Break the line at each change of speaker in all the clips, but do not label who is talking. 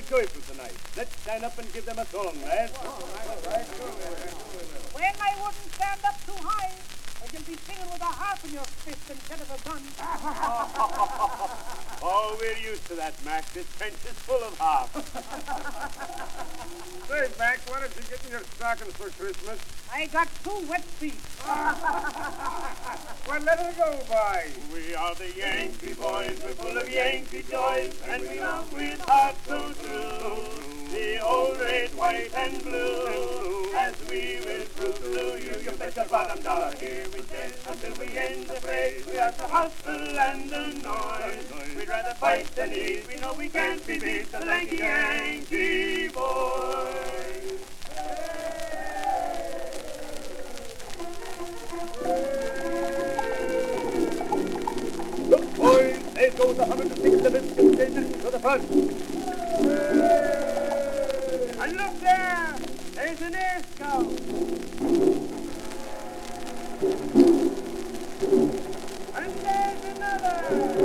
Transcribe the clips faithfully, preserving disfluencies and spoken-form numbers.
joyful tonight. Let's stand up and give them a song, lads.
Well, I wouldn't stand up too high, or you'll be singing with a harp in your fist instead of a gun.
Oh, we're used to that, Mac. This trench is full of harps.
Say, Mac, what did you get in your stockings for Christmas?
I got two wet feet.
Well, let her go, boy.
We are the Yankee boys, we're full of Yankee joys, and we love with hearts so true. The old red, white, and blue, as we will prove to you, you bet your bottom dollar here we stand until we end the fray. We are to hustle and annoy. We'd rather fight than eat. We know we can't be beat, the lanky Yankee boys. Look, boys, there goes one hundred six of its contenders to the front. And look there, there's an air scout. And there's another.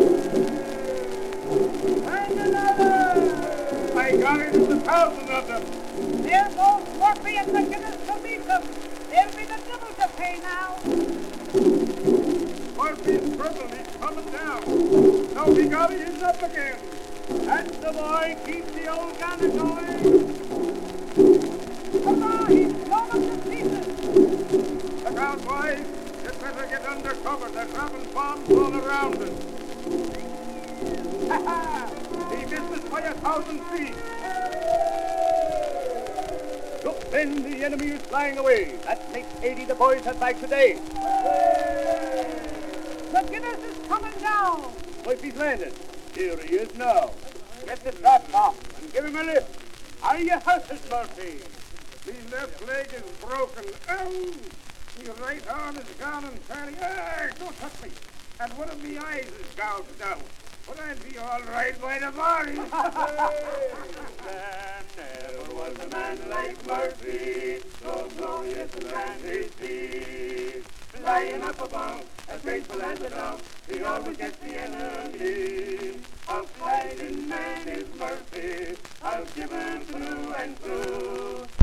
And another.
My God, there's a thousand of them.
There goes Murphy and McGinnis to meet them. There'll be the devil to pay now.
Murphy's trouble, he's coming down. No, he got it, he's up again.
That's the boy, keep the old gun going.
Hurrah, he's blown up to pieces.
Look out, boys. You'd better get under cover. They're dropping bombs all around us. Ha ha! He missed us by a thousand feet.
Look, then, the enemy is flying away. That makes eighty the boys have back today.
McGinnis is coming down.
Murphy's landed. Here he is now. Get the straps off and give him a lift. Are you houses, Murphy?
His left leg is broken. Ow! His right arm is gone and turning. Ah, don't touch me. And one of my eyes is gouged out. But I'll be all right by the morning.
There never was a man like Murphy, so glorious and grand his deed. Flying up above, as graceful as a dove, he always gets the enemy. A fighting man is Murphy, I'll give him through and through.